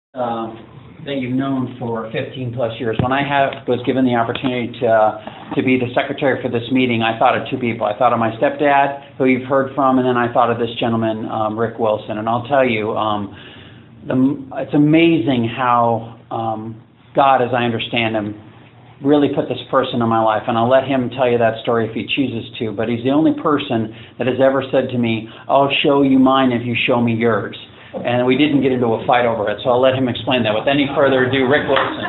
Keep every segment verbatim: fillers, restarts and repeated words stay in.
Uh, that you've known for fifteen plus years. When I have, was given the opportunity to, uh, to be the secretary for this meeting, I thought of two people. I thought of my stepdad, who you've heard from, and then I thought of this gentleman, um, Rick Wilson. And I'll tell you, um, the, it's amazing how um, God, as I understand him, really put this person in my life. And I'll let him tell you that story if he chooses to. But he's the only person that has ever said to me, "I'll show you mine if you show me yours." And we didn't get into a fight over it, so I'll let him explain that. With any further ado, Rick Wilson.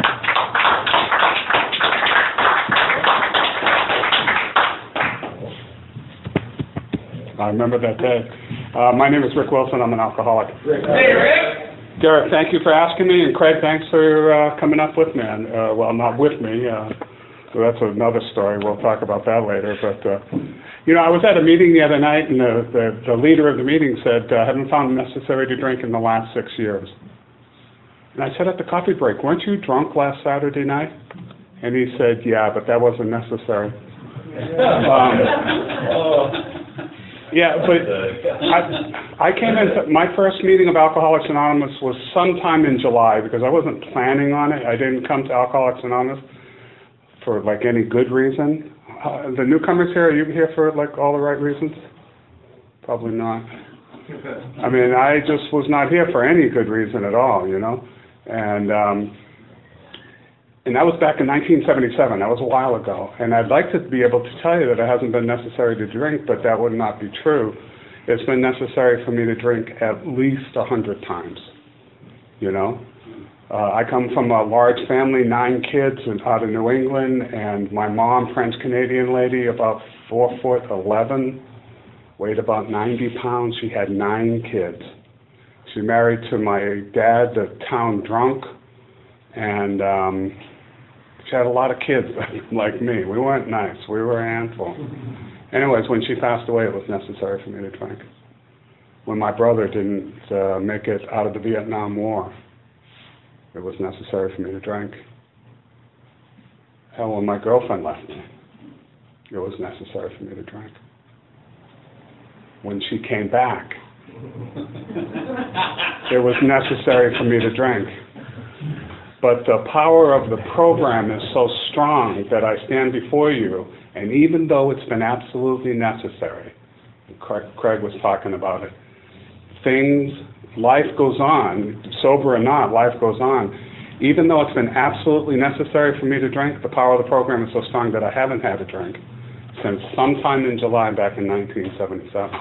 I remember that day. Uh, my name is Rick Wilson. I'm an alcoholic. Rick. Hey, Rick! Garrett, thank you for asking me, and Craig, thanks for uh, coming up with me. And, uh, well, not with me. Uh, so that's another story. We'll talk about that later. But, uh, you know, I was at a meeting the other night, and the, the, the leader of the meeting said, I uh, haven't found it necessary to drink in the last six years. And I said at the coffee break, weren't you drunk last Saturday night? And he said, yeah, but that wasn't necessary. um, yeah, but I, I came in, my first meeting of Alcoholics Anonymous was sometime in July, because I wasn't planning on it. I didn't come to Alcoholics Anonymous for like any good reason. Uh, the newcomers here, are you here for like all the right reasons? Probably not. I mean, I just was not here for any good reason at all, you know. And um, and that was back in nineteen seventy-seven. That was a while ago. And I'd like to be able to tell you that it hasn't been necessary to drink, but that would not be true. It's been necessary for me to drink at least a hundred times, you know. Uh, I come from a large family, nine kids and out of New England, and my mom, French-Canadian lady, about four foot eleven, weighed about ninety pounds. She had nine kids. She married to my dad, the town drunk, and um, she had a lot of kids like me. We weren't nice. We were a handful. Anyways, when she passed away, it was necessary for me to drink. When my brother didn't uh, make it out of the Vietnam War, it was necessary for me to drink. Hell, when my girlfriend left me, it was necessary for me to drink. When she came back, it was necessary for me to drink. But the power of the program is so strong that I stand before you, and even though it's been absolutely necessary, Craig, Craig was talking about it, things, life goes on, sober or not, life goes on. Even though it's been absolutely necessary for me to drink, the power of the program is so strong that I haven't had a drink since sometime in July back in nineteen seventy-seven.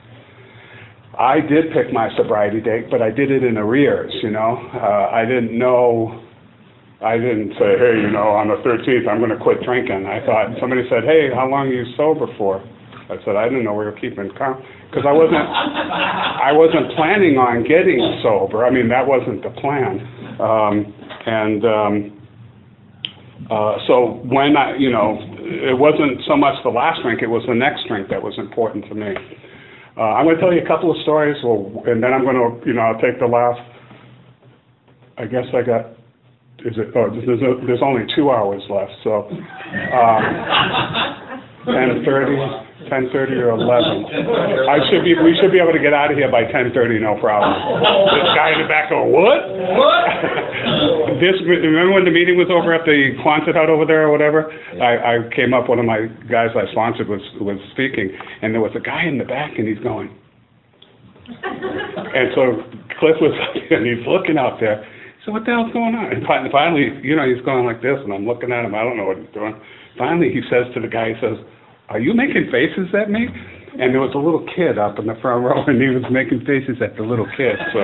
I did pick my sobriety date, but I did it in arrears, you know. Uh, I didn't know, I didn't say, hey, you know, on the thirteenth I'm going to quit drinking. I thought, somebody said, hey, how long are you sober for? I said, I didn't know we were keeping count, because I wasn't, I wasn't planning on getting sober. I mean, that wasn't the plan. Um, and um, uh, so when I, you know, it wasn't so much the last drink, it was the next drink that was important to me. Uh, I'm going to tell you a couple of stories, well, and then I'm going to, you know, I'll take the last, I guess I got, is it, oh, there's, a, there's only two hours left, so um, ten thirty, ten thirty or eleven. I should be, we should be able to get out of here by ten thirty, no problem. This guy in the back going, what? What? This, remember when the meeting was over at the Quonset hut over there or whatever? I, I came up, one of my guys I sponsored was, was speaking, and there was a guy in the back, and he's going. And so Cliff was, and he's looking out there. So what the hell's going on? And finally, you know, he's going like this, and I'm looking at him. I don't know what he's doing. Finally, he says to the guy, he says, are you making faces at me? And there was a little kid up in the front row, and he was making faces at the little kid. So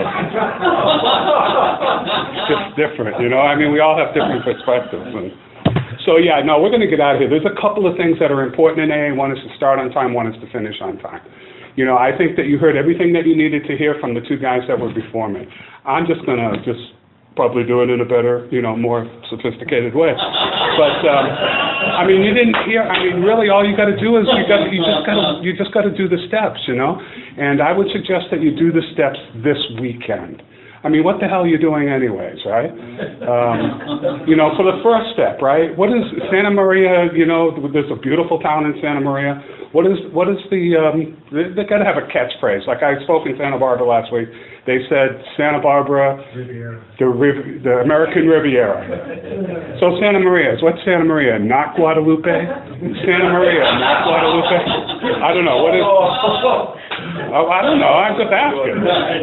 it's just different, you know? I mean, we all have different perspectives. And so, yeah, no, we're going to get out of here. There's a couple of things that are important in A A. One is to start on time. One is to finish on time. You know, I think that you heard everything that you needed to hear from the two guys that were before me. I'm just going to just probably do it in a better, you know, more sophisticated way. But um, I mean, you didn't hear. I mean, really, all you got to do is you got you just got to you just got to do the steps, you know. And I would suggest that you do the steps this weekend. I mean, what the hell are you doing anyways, right? Um, you know, for the first step, right? What is Santa Maria? You know, there's a beautiful town in Santa Maria. What is, what is the, um, they, they gotta have a catchphrase. Like I spoke in Santa Barbara last week. They said Santa Barbara, Riviera. the, Riv- the American Riviera. So Santa Maria, is what Santa Maria? Not Guadalupe? Santa Maria, not Guadalupe? I don't know, what is, oh, I don't know, I'm just asking.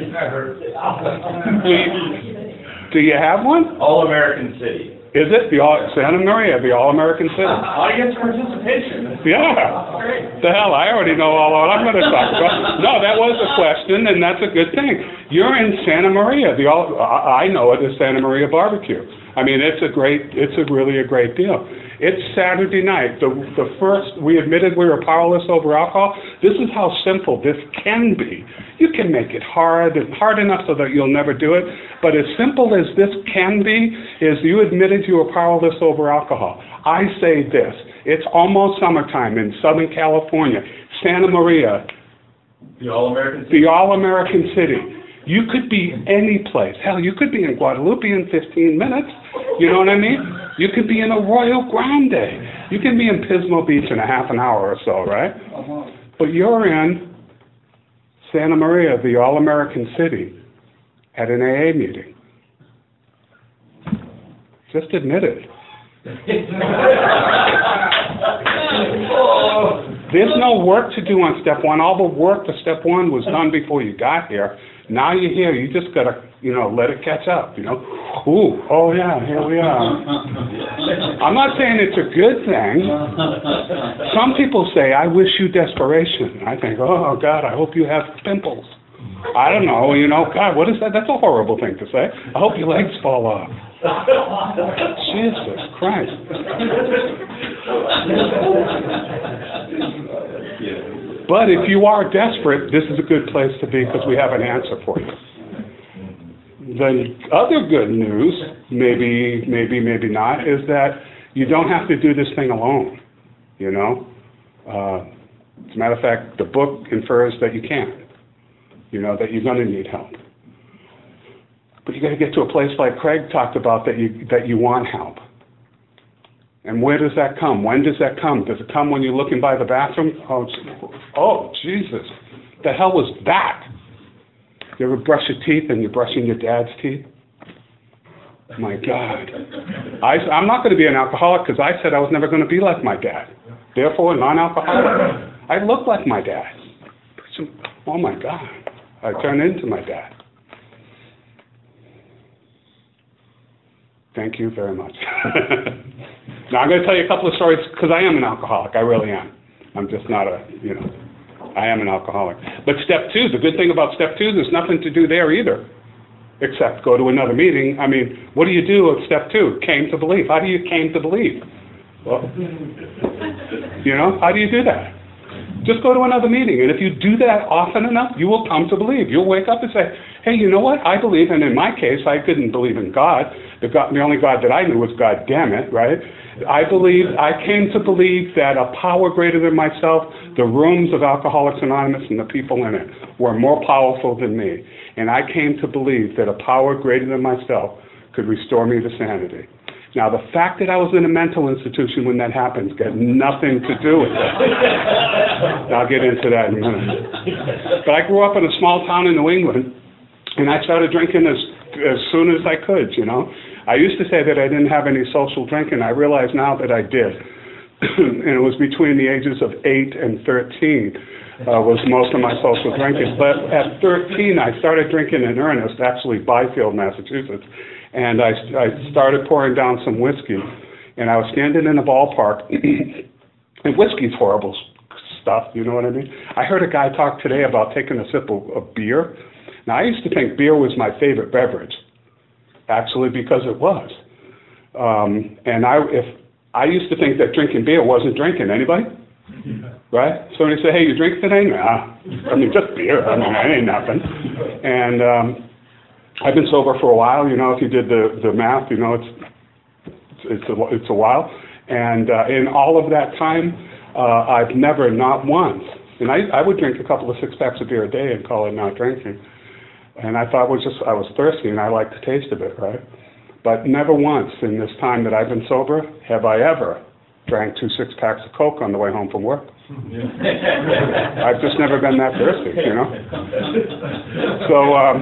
Do you, do you have one? All-American City. Is it the all, Santa Maria, the All-American City? Audience participation. Yeah. Great. The hell, I already know all what I'm going to talk about. No, that was a question, and that's a good thing. You're in Santa Maria. The all, I I know it as Santa Maria Barbecue. I mean, it's a great, it's a really a great deal. It's Saturday night. The, the first, we admitted we were powerless over alcohol. This is how simple this can be. You can make it hard, and hard enough so that you'll never do it. But as simple as this can be, is you admitted you were powerless over alcohol. I say this, it's almost summertime in Southern California, Santa Maria, The All-American City. the All-American City. You could be any place. Hell, you could be in Guadalupe in fifteen minutes. You know what I mean? You could be in Arroyo Grande. You can be in Pismo Beach in a half an hour or so, right? But you're in Santa Maria, the All-American City, at an A A meeting. Just admit it. There's no work to do on step one. All the work for step one was done before you got here. Now you're here. You just gotta, you know, let it catch up. You know, ooh, oh yeah, here we are. I'm not saying it's a good thing. Some people say, "I wish you desperation." I think, oh God, I hope you have pimples. I don't know. You know, God, what is that? That's a horrible thing to say. I hope your legs fall off. Jesus Christ. But if you are desperate, this is a good place to be because we have an answer for you. The other good news, maybe, maybe, maybe not, is that you don't have to do this thing alone, you know? Uh, as a matter of fact, the book infers that you can't, you know, that you're going to need help. But you got to get to a place like Craig talked about that you, that you want help. And where does that come? When does that come? Does it come when you're looking by the bathroom? Oh, oh Jesus. The hell was that? You ever brush your teeth and you're brushing your dad's teeth? My God. I, I'm not going to be an alcoholic because I said I was never going to be like my dad. Therefore, non-alcoholic. I look like my dad. Oh, my God. I turn into my dad. Thank you very much. Now, I'm going to tell you a couple of stories, because I am an alcoholic. I really am. I'm just not a, you know, I am an alcoholic. But step two, the good thing about step two, there's nothing to do there either, except go to another meeting. I mean, what do you do at step two? Came to believe. How do you came to believe? Well, you know, how do you do that? Just go to another meeting, and if you do that often enough, you will come to believe. You'll wake up and say, hey, you know what? I believe, and in my case, I couldn't believe in God. The, God, the only God that I knew was God damn it, right? I believe, I came to believe that a power greater than myself, the rooms of Alcoholics Anonymous and the people in it, were more powerful than me. And I came to believe that a power greater than myself could restore me to sanity. Now, the fact that I was in a mental institution when that happened got nothing to do with it. I'll get into that in a minute. But I grew up in a small town in New England, and I started drinking as, as soon as I could, you know. I used to say that I didn't have any social drinking. I realize now that I did. And it was between the ages of eight and thirteen uh, was most of my social drinking. But at thirteen, I started drinking in earnest, actually Byfield, Massachusetts. And I, I started pouring down some whiskey, and I was standing in a ballpark, and whiskey's horrible stuff, you know what I mean? I heard a guy talk today about taking a sip of, of beer. Now, I used to think beer was my favorite beverage, actually, because it was. Um, and I, if I used to think that drinking beer wasn't drinking. Anybody? Yeah. Right? Somebody say, hey, you drink today? Nah. I mean, just beer. I mean, that ain't nothing. And um, I've been sober for a while. You know, if you did the, the math, you know, it's it's a, it's a while. And uh, in all of that time, uh, I've never, not once, and I, I would drink a couple of six packs of beer a day and call it not drinking. And I thought it was just, I was thirsty and I liked the taste of it, right? But never once in this time that I've been sober have I ever drank two six-packs of Coke on the way home from work. I've just never been that thirsty, you know? So, um,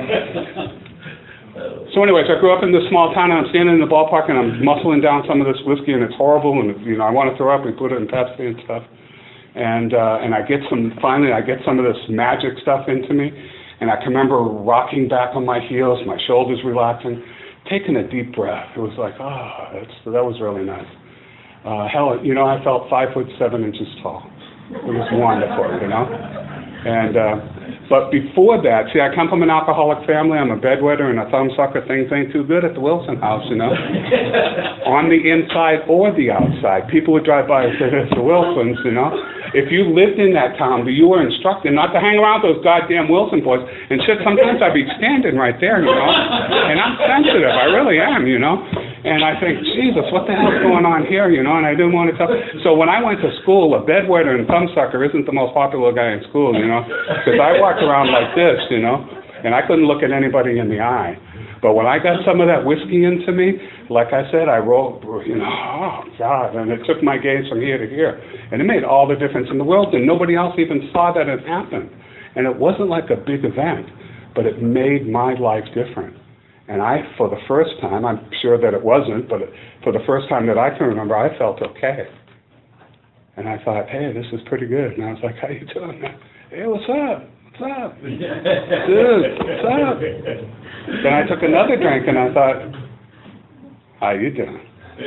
so anyways, I grew up in this small town, and I'm standing in the ballpark, and I'm muscling down some of this whiskey, and it's horrible, and, you know, I want to throw up. We put it in Pepsi and stuff. And, uh, and I get some, finally, I get some of this magic stuff into me, and I can remember rocking back on my heels, my shoulders relaxing, taking a deep breath. It was like, ah, oh, that's, that was really nice. Uh, hell, you know, I felt five foot seven inches tall. It was wonderful, you know? And, uh, but before that, see, I come from an alcoholic family. I'm a bedwetter and a thumbsucker. Things ain't too good at the Wilson house, you know? On the inside or the outside. People would drive by and say, it's the Wilsons, you know? If you lived in that town, you were instructed not to hang around those goddamn Wilson boys. And shit, sometimes I'd be standing right there, you know? And I'm sensitive. I really am, you know? And I think, Jesus, what the hell's going on here, you know? And I didn't want to tell. So when I went to school, a bedwetter and thumbsucker isn't the most popular guy in school, you know? Because I walked around like this, you know? And I couldn't look at anybody in the eye. But when I got some of that whiskey into me, like I said, I rolled, you know, oh, God, and it took my gaze from here to here. And it made all the difference in the world, and nobody else even saw that it happened. And it wasn't like a big event, but it made my life different. And I, for the first time, I'm sure that it wasn't, but for the first time that I can remember, I felt okay. And I thought, hey, this is pretty good. And I was like, how you doing? Hey, what's up? What's up? Dude, what's up? Then I took another drink and I thought, how you doing?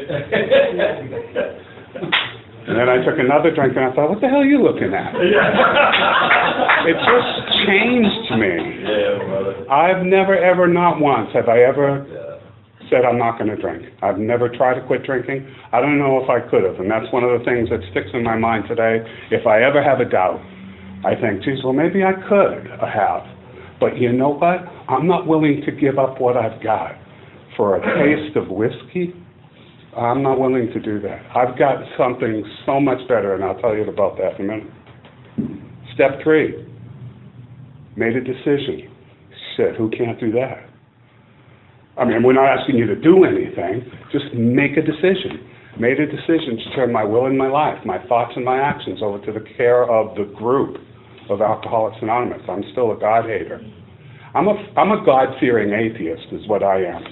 And then I took another drink and I thought, what the hell are you looking at? It just changed me. I've never, ever, not once have I ever said I'm not going to drink. I've never tried to quit drinking. I don't know if I could have. And that's one of the things that sticks in my mind today. If I ever have a doubt, I think, geez, well, maybe I could have. But you know what? I'm not willing to give up what I've got for a taste of whiskey. I'm not willing to do that. I've got something so much better, and I'll tell you about that in a minute. Step three, made a decision. Shit, who can't do that? I mean, we're not asking you to do anything, just make a decision. Made a decision to turn my will and my life, my thoughts and my actions over to the care of the group of Alcoholics Anonymous. I'm still a God hater. I'm a, I'm a God-fearing atheist is what I am.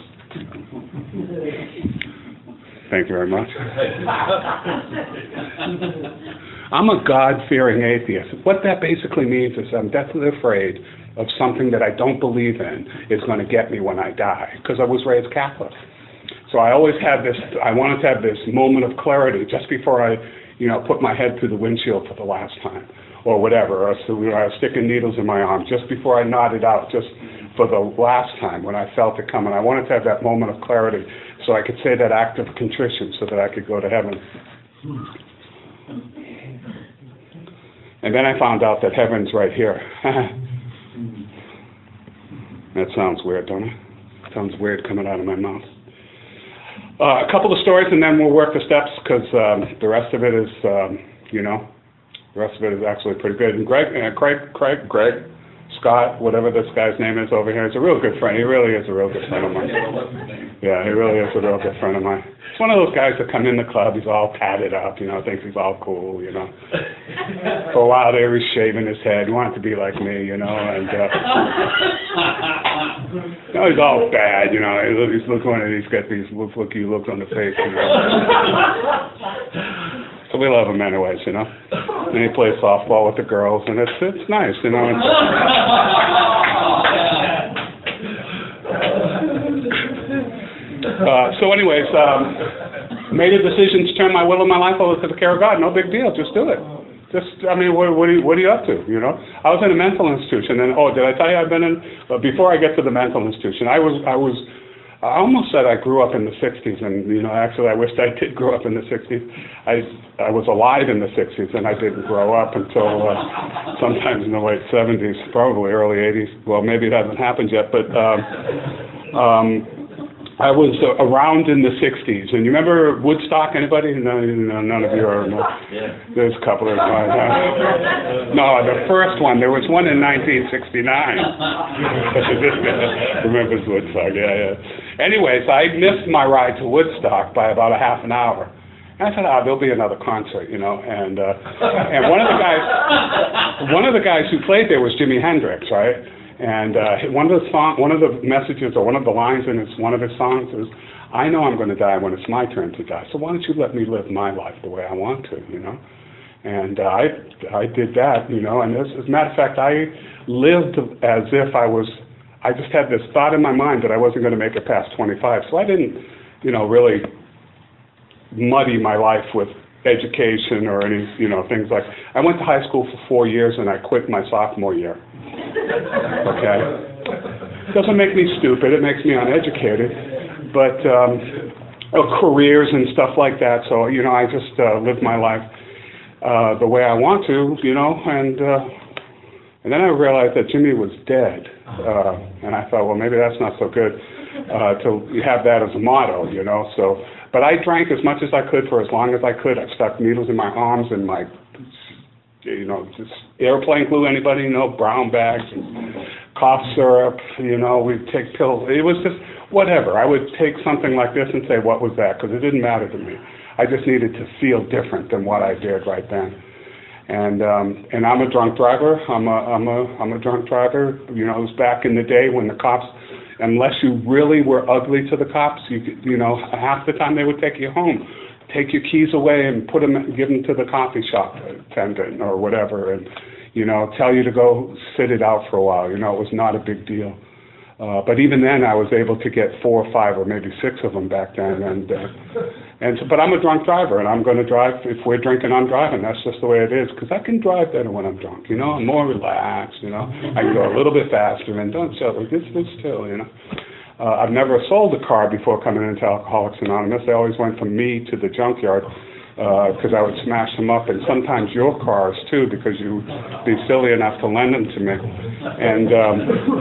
Thank you very much. I'm a God-fearing atheist. What that basically means is I'm deathly afraid of something that I don't believe in is going to get me when I die, because I was raised Catholic. So I always had this, I wanted to have this moment of clarity just before I, you know, put my head through the windshield for the last time, or whatever, or so, you know, I was sticking needles in my arm just before I nodded out, just for the last time when I felt it coming. I wanted to have that moment of clarity so I could say that act of contrition so that I could go to heaven. And then I found out that heaven's right here. That sounds weird, don't it? Sounds weird coming out of my mouth. Uh, a couple of stories, and then we'll work the steps, because um, the rest of it is, um, you know, the rest of it is actually pretty good. And Greg, uh, Craig, Craig, Greg, Scott, whatever this guy's name is over here, is a real good friend. He really is a real good friend of mine. Yeah, he really is a real good friend of mine. He's one of those guys that come in the club, he's all tatted up, you know, thinks he's all cool, you know. For a while there, he's shaving his head. He wanted to be like me, you know, and, uh, you know, he's all bad, you know. He's looking at it, he's got these look, looky looks on the face, you know. So we love him anyways, you know. And he plays softball with the girls, and it's it's nice, you know. It's, uh, so anyways, um, made a decision to turn my will and my life over to the care of God. No big deal, just do it. Just, I mean, what, what, are you, what are you up to, you know? I was in a mental institution, and, oh, did I tell you I've been in, but before I get to the mental institution, I was, I was, I almost said I grew up in the sixties, and, you know, actually I wished I did grow up in the sixties. I, I was alive in the sixties, and I didn't grow up until uh, sometimes in the late seventies, probably early eighties. Well, maybe it hasn't happened yet, but um, um, I was uh, around in the sixties. And you remember Woodstock? Anybody? No, no, none of you are. No. There's a couple of guys. Uh, no, the first one. There was one in nineteen sixty-nine. Remembers Woodstock? Yeah, yeah. Anyways, I missed my ride to Woodstock by about a half an hour. And I thought, ah, there'll be another concert, you know. And uh, and one of the guys, one of the guys who played there was Jimi Hendrix, right? And uh, one of the song, one of the messages or one of the lines in his, one of his songs is, "I know I'm going to die when it's my turn to die. So why don't you let me live my life the way I want to, you know?" And uh, I I did that, you know. And as, as a matter of fact, I lived as if I was. I just had this thought in my mind that I wasn't going to make it past twenty-five. So I didn't, you know, really muddy my life with education or any, you know, things like, I went to high school for four years and I quit my sophomore year. Okay? Doesn't make me stupid, it makes me uneducated, but um, uh, careers and stuff like that. So, you know, I just uh, live my life uh, the way I want to, you know, and uh, and then I realized that Jimmy was dead. Uh, and I thought, well, maybe that's not so good uh, to have that as a motto, you know, so. But I drank as much as I could for as long as I could. I stuck needles in my arms and my, you know, just airplane glue, anybody know, brown bags and cough syrup, you know, we'd take pills. It was just whatever. I would take something like this and say, what was that? Because it didn't matter to me. I just needed to feel different than what I did right then. And um, and I'm a drunk driver. I'm a I'm a I'm a drunk driver. You know, it was back in the day when the cops, unless you really were ugly to the cops, you could, you know, half the time they would take you home, take your keys away and put them, give them to the coffee shop attendant or whatever, and you know, tell you to go sit it out for a while. You know, it was not a big deal. Uh, but even then, I was able to get four or five or maybe six of them back then. And uh, and so, but I'm a drunk driver, and I'm going to drive. If we're drinking, I'm driving. That's just the way it is. Because I can drive better when I'm drunk. You know, I'm more relaxed. You know, I can go a little bit faster and don't chill. Just sit still. You know, uh, I've never sold a car before coming into Alcoholics Anonymous. They always went from me to the junkyard because uh, I would smash them up, and sometimes your cars too, because you'd be silly enough to lend them to me. And um,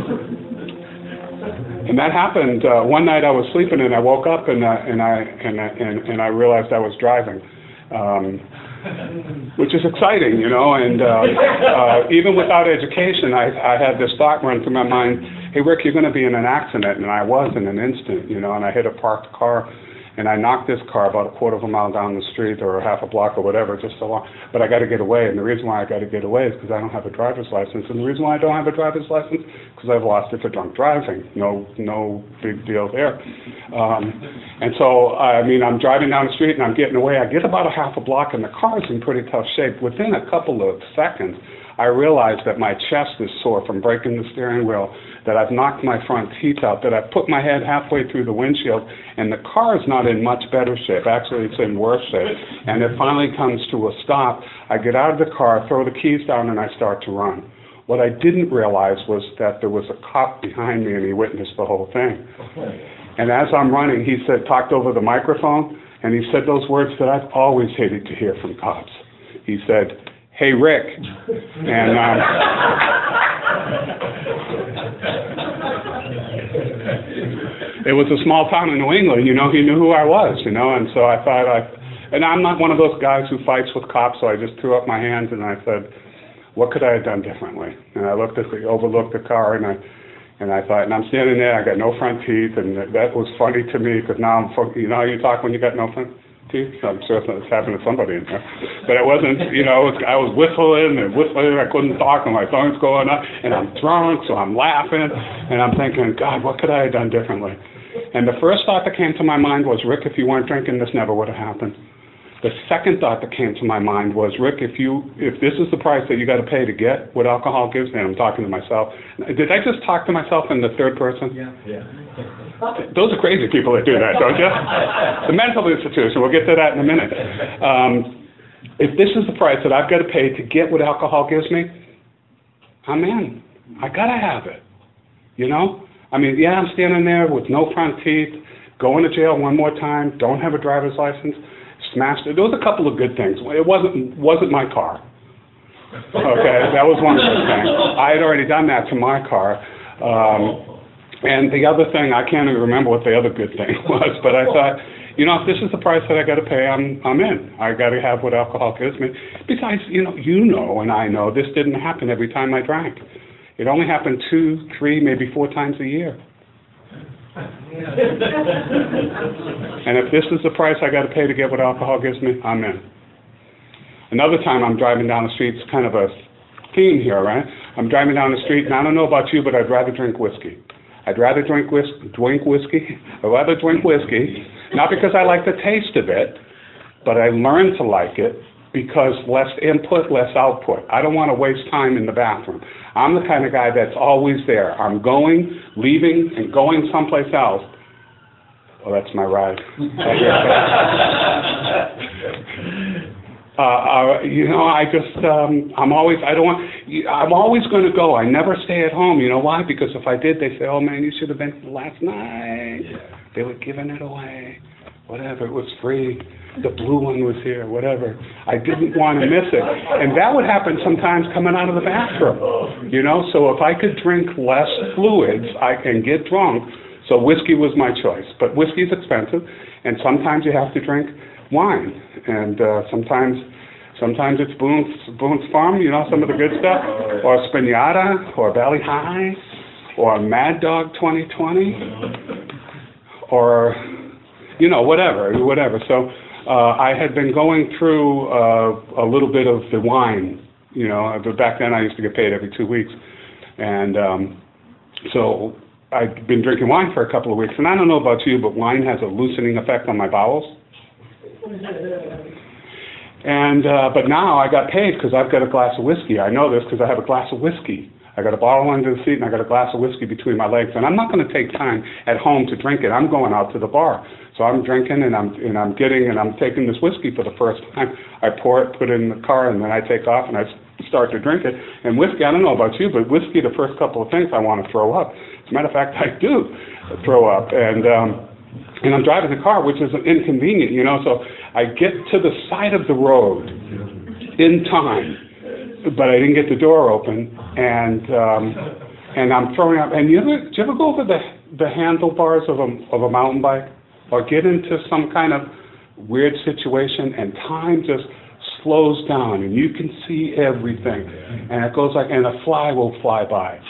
And that happened uh, one night. I was sleeping and I woke up and uh, and I and, and and I realized I was driving, um, which is exciting, you know. And uh, uh, even without education, I I had this thought run through my mind: hey, Rick, you're going to be in an accident, and I was in an instant, you know. And I hit a parked car, and I knocked this car about a quarter of a mile down the street or half a block or whatever, just so long. But I got to get away, and the reason why I got to get away is because I don't have a driver's license. And the reason why I don't have a driver's license because I've lost it for drunk driving. No, no big deal there. Um, and so, I mean, I'm driving down the street and I'm getting away. I get about a half a block, and the car's in pretty tough shape. Within a couple of seconds, I realized that my chest is sore from breaking the steering wheel, that I've knocked my front teeth out, that I've put my head halfway through the windshield, and the car is not in much better shape. Actually, it's in worse shape. And it finally comes to a stop. I get out of the car, throw the keys down, and I start to run. What I didn't realize was that there was a cop behind me, and he witnessed the whole thing. And as I'm running, he said, talked over the microphone, and he said those words that I've always hated to hear from cops. He said, "Hey, Rick," and um, it was a small town in New England, you know, he knew who I was, you know, and so I thought I, and I'm not one of those guys who fights with cops, so I just threw up my hands and I said, what could I have done differently? And I looked at the, overlooked the car, and I, and I thought, and I'm standing there, I got no front teeth, and that was funny to me, because now I'm, you know how you talk when you got no front teeth? I'm sure it's happened to somebody in there. But it wasn't, you know, I was whistling and whistling, I couldn't talk, and my phone's going up, and I'm drunk, so I'm laughing, and I'm thinking, God, what could I have done differently? And the first thought that came to my mind was, Rick, if you weren't drinking, this never would have happened. The second thought that came to my mind was, Rick, if you, if this is the price that you got to pay to get what alcohol gives me, and I'm talking to myself. Did I just talk to myself in the third person? Yeah. Yeah. Those are crazy people that do that, don't you? The mental institution, we'll get to that in a minute. Um, if this is the price that I've got to pay to get what alcohol gives me, I'm in. I got to have it, you know? I mean, yeah, I'm standing there with no front teeth, going to jail one more time, don't have a driver's license, smashed it. There was a couple of good things. It wasn't wasn't my car. Okay, that was one good thing. I had already done that to my car. Um, and the other thing, I can't even remember what the other good thing was, but I thought, you know, if this is the price that I got to pay, I'm I'm in. I got to have what alcohol gives me. Besides, you know, you know, and I know this didn't happen every time I drank. It only happened two, three, maybe four times a year. And if this is the price I got to pay to get what alcohol gives me, I'm in. Another time I'm driving down the street, it's kind of a theme here, right? I'm driving down the street, and I don't know about you, but I'd rather drink whiskey. I'd rather drink whis drink whiskey. I'd rather drink whiskey, not because I like the taste of it, but I learned to like it because less input, less output. I don't want to waste time in the bathroom. I'm the kind of guy that's always there. I'm going, leaving, and going someplace else. Oh, that's my ride. Uh, uh, you know, I just, um, I'm always, I don't want, I'm always going to go. I never stay at home. You know why? Because if I did, they say, oh man, you should have been last night. Yeah. They were giving it away. Whatever, it was free. The blue one was here, whatever. I didn't want to miss it. And that would happen sometimes coming out of the bathroom. You know, so if I could drink less fluids, I can get drunk. So whiskey was my choice. But whiskey's expensive, and sometimes you have to drink wine, and uh, sometimes sometimes it's Boone's, Boone's Farm, you know, some of the good stuff, or Spinata, or Valley High, or Mad Dog twenty twenty, or, you know, whatever, whatever. So uh, I had been going through uh, a little bit of the wine, you know, but back then I used to get paid every two weeks, and um, so I'd been drinking wine for a couple of weeks, and I don't know about you, but wine has a loosening effect on my bowels. And, uh, but now I got paid because I've got a glass of whiskey. I know this because I have a glass of whiskey. I got a bottle under the seat and I got a glass of whiskey between my legs. And I'm not going to take time at home to drink it. I'm going out to the bar. So I'm drinking and I'm, and I'm getting, and I'm taking this whiskey for the first time. I pour it, put it in the car, and then I take off and I start to drink it. And whiskey, I don't know about you, but whiskey, the first couple of things I want to throw up. As a matter of fact, I do throw up. And, um, And I'm driving the car, which is inconvenient, you know, so I get to the side of the road in time, but I didn't get the door open, and um, and I'm throwing up. And you ever, do you ever go over the, the handlebars of a, of a mountain bike, or get into some kind of weird situation, and time just slows down, and you can see everything, and it goes like, and a fly will fly by.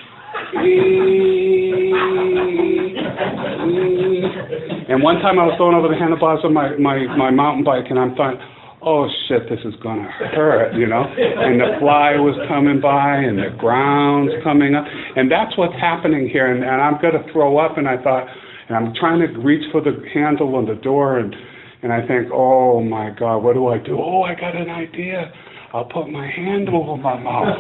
And one time I was going over the handlebars of my, my, my mountain bike, and I'm thought, oh shit, this is going to hurt, you know? And the fly was coming by, and the ground's coming up, and that's what's happening here, and, and I'm going to throw up, and I thought, and I'm trying to reach for the handle on the door, and, and I think, oh my God, what do I do? Oh, I got an idea. I'll put my hand over my mouth.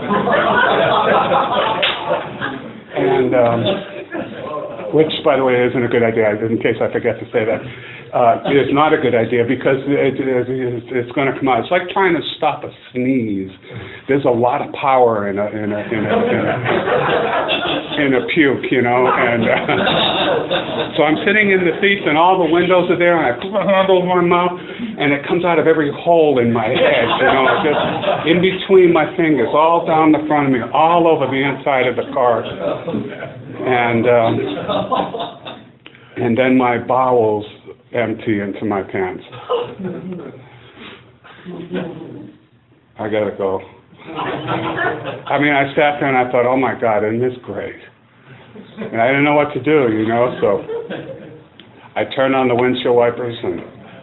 And, um, which, by the way, isn't a good idea, in case I forget to say that. Uh, it's not a good idea because it, it, it, it's going to come out. It's like trying to stop a sneeze. There's a lot of power in a, in a, in a, in a, in a puke, you know. And uh, so I'm sitting in the seats and all the windows are there, and I put my hand over my mouth, and it comes out of every hole in my head, you know, just in between my fingers, all down the front of me, all over the inside of the car. And um, and then my bowels empty into my pants. I gotta go. I mean, I sat there and I thought, oh my God, isn't this great? And I didn't know what to do, you know, so I turned on the windshield wipers, and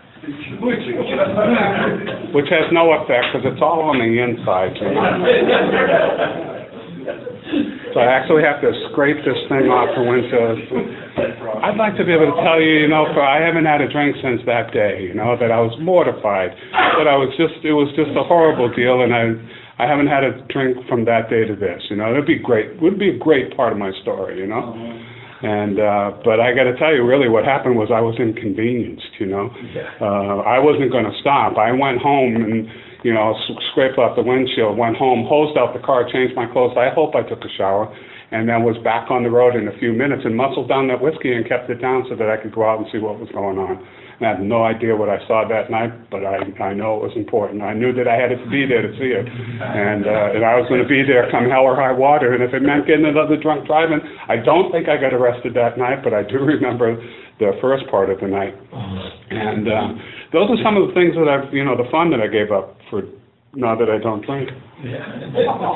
which has no effect because it's all on the inside, you know. So I actually have to scrape this thing off the windshield. I'd like to be able to tell you, you know, for I haven't had a drink since that day, you know, that I was mortified, that I was just, it was just a horrible deal, and I, I haven't had a drink from that day to this, you know. It'd be great, it would be a great part of my story, you know. And, uh, but I got to tell you, really what happened was I was inconvenienced, you know. Uh, I wasn't going to stop. I went home and, you know, scraped off the windshield, went home, hosed out the car, changed my clothes. I hope I took a shower, and then was back on the road in a few minutes and muscled down that whiskey and kept it down so that I could go out and see what was going on. And I have no idea what I saw that night, but I, I know it was important. I knew that I had to be there to see it, and, uh, and I was going to be there come hell or high water, and if it meant getting another drunk driving, I don't think I got arrested that night, but I do remember the first part of the night. And uh, those are some of the things that I've, you know, the fun that I gave up for now that I don't drink.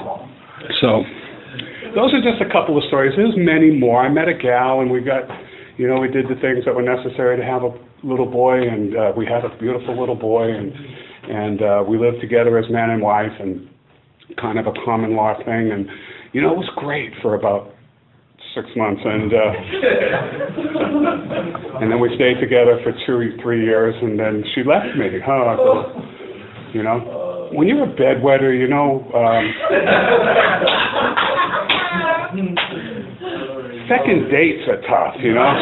So those are just a couple of stories. There's many more. I met a gal, and we got, you know, we did the things that were necessary to have a little boy, and uh, we had a beautiful little boy, and and uh, we lived together as man and wife, and kind of a common law thing, and you know, it was great for about six months, and uh, and then we stayed together for two, three years, and then she left me. Huh? You know, when you're a bedwetter, you know. Um, Second dates are tough, you know.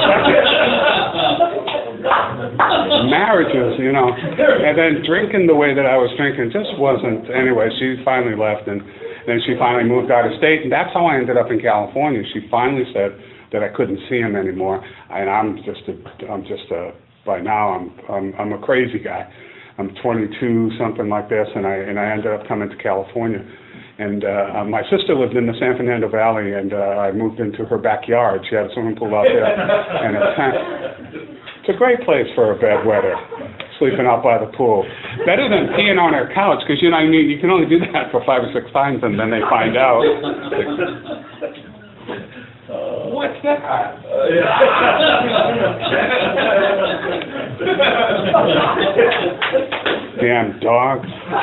Marriages, you know. And then drinking the way that I was drinking just wasn't. Anyway, she finally left, and then she finally moved out of state, and that's how I ended up in California. She finally said that I couldn't see him anymore, and I'm just a, I'm just a. By now, I'm I'm I'm a crazy guy. I'm twenty-two, something like this, and I and I ended up coming to California. And uh, my sister lived in the San Fernando Valley, and uh, I moved into her backyard. She had a swimming pool out there, and a tent. It's a great place for a bedwetter, sleeping out by the pool. Better than peeing on her couch, because you know you, you can only do that for five or six times, and then they find out. What's that? Damn dogs.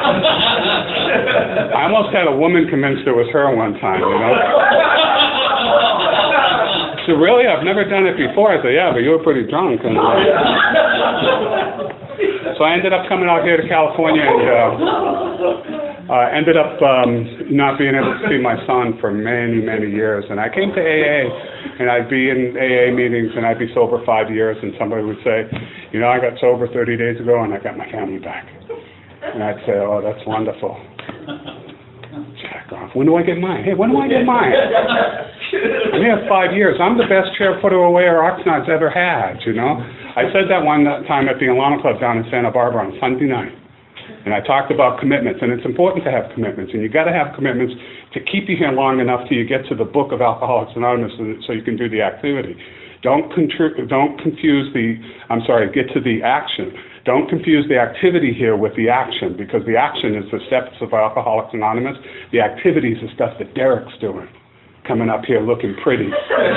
I almost had a woman convinced it was her one time, you know? She said, really? I've never done it before. I said, yeah, but you were pretty drunk. And, uh, so I ended up coming out here to California, and uh, uh, ended up um, not being able to see my son for many, many years. And I came to A A, and I'd be in A A meetings, and I'd be sober five years, and somebody would say, you know, I got sober thirty days ago, and I got my family back. And I'd say, oh, that's wonderful. Jack off. When do I get mine? Hey, when do I get mine? I'm here five years. I'm the best chair putter away or Oxnard's ever had, you know? I said that one time at the Alana Club down in Santa Barbara on Sunday night. And I talked about commitments, and it's important to have commitments, and you got to have commitments to keep you here long enough till you get to the book of Alcoholics Anonymous so you can do the activity. Don't, contri- don't confuse the, I'm sorry, get to the action. Don't confuse the activity here with the action, because the action is the steps of Alcoholics Anonymous. The activity is the stuff that Derek's doing, coming up here looking pretty,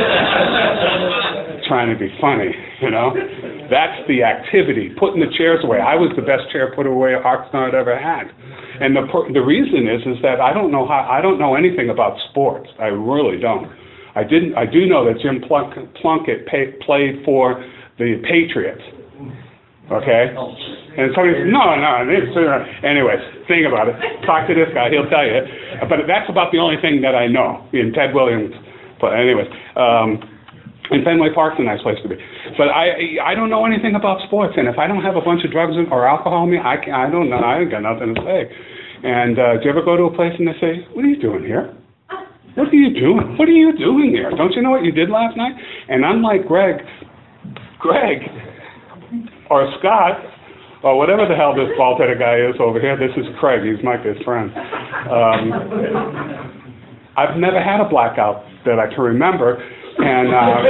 trying to be funny, you know? That's the activity, putting the chairs away. I was the best chair put away Oxnard ever had. And the the reason is is that I don't know how I don't know anything about sports. I really don't. I didn't I do know that Jim Plunk, Plunkett pay, played for the Patriots. Okay? And somebody said, no, no, it's, uh, anyways, think about it. Talk to this guy, he'll tell you. But that's about the only thing that I know in Ted Williams. But anyways, um, and Fenway Park's a nice place to be. But I I don't know anything about sports, and if I don't have a bunch of drugs or alcohol in me, I, can, I don't know, I ain't got nothing to say. And uh, do you ever go to a place and they say, what are you doing here? What are you doing? What are you doing here? Don't you know what you did last night? And unlike Greg, Greg, or Scott, or whatever the hell this bald-headed guy is over here, this is Craig, he's my good friend. Um, I've never had a blackout that I can remember, and, uh,